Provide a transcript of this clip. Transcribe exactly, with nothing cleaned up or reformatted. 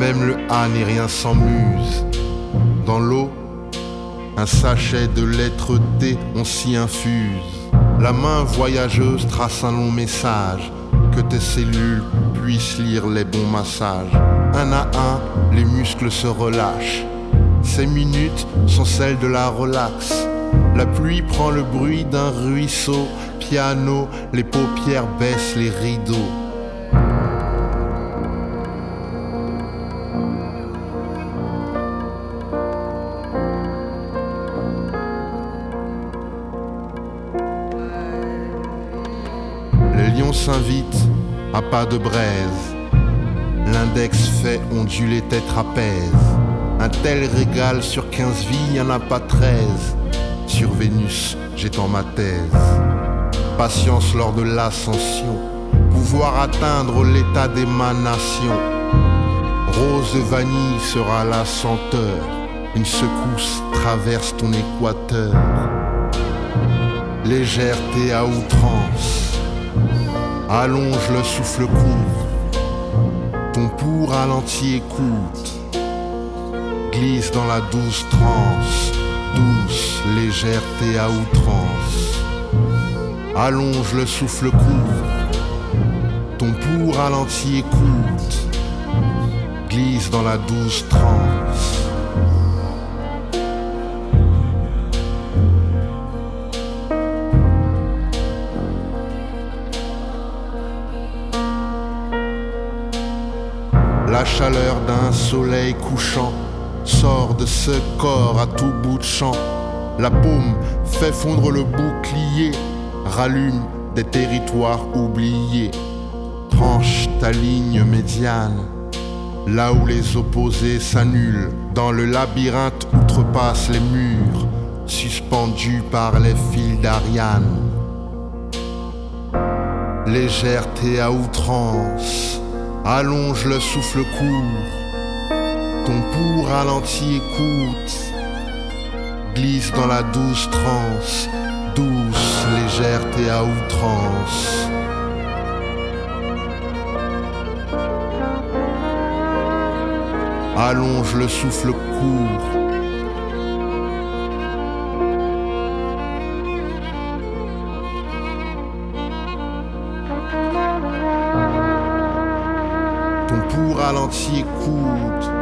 Même le A n'est rien sans muse. Dans l'eau, un sachet de lettres T, on s'y infuse. La main voyageuse trace un long message, que tes cellules puissent lire les bons massages. Un à un, les muscles se relâchent. Ces minutes sont celles de la relax. La pluie prend le bruit d'un ruisseau. Piano, les paupières baissent les rideaux. Les lions s'invitent à pas de braise. L'index fait onduler tes trapèzes. Un tel régal sur quinze vies, y'en a pas treize. Sur Vénus, j'étends ma thèse. Patience lors de l'ascension, pouvoir atteindre l'état d'émanation. Rose de vanille sera la senteur. Une secousse traverse ton équateur. Légèreté à outrance, allonge le souffle court. Ton pouls ralenti écoute, glisse dans la douce transe. Douce légèreté à outrance, allonge le souffle court. Ton pouls ralenti écoute, glisse dans la douce transe. La chaleur d'un soleil couchant sort de ce corps à tout bout de champ. La paume fait fondre le bouclier, rallume des territoires oubliés. Tranche ta ligne médiane, là où les opposés s'annulent. Dans le labyrinthe outrepasse les murs, suspendus par les fils d'Ariane. Légèreté à outrance, allonge le souffle court. Ton pouls ralenti écoute, glisse dans la douce transe. Douce légèreté à outrance. Allonge le souffle court. Ton pouls ralenti écoute,